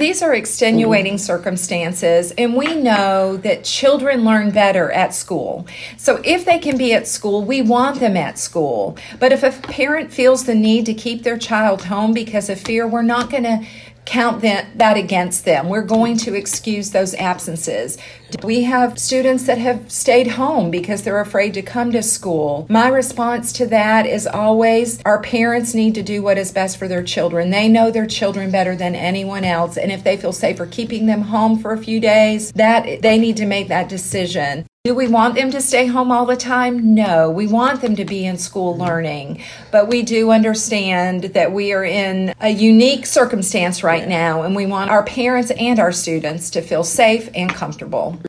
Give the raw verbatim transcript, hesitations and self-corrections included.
these are extenuating circumstances, and we know that children learn better at school. So if they can be at school, we want them at school. But if a parent feels the need to keep their child home because of fear, we're not going to count that, that against them. We're going to excuse those absences. We have students that have stayed home because they're afraid to come to school. My response to that is always, our parents need to do what is best for their children. They know their children better than anyone else, and if they feel safer keeping them home for a few days, that they need to make that decision. Do we want them to stay home all the time? No, we want them to be in school learning, but we do understand that we are in a unique circumstance right now, and we want our parents and our students to feel safe and comfortable.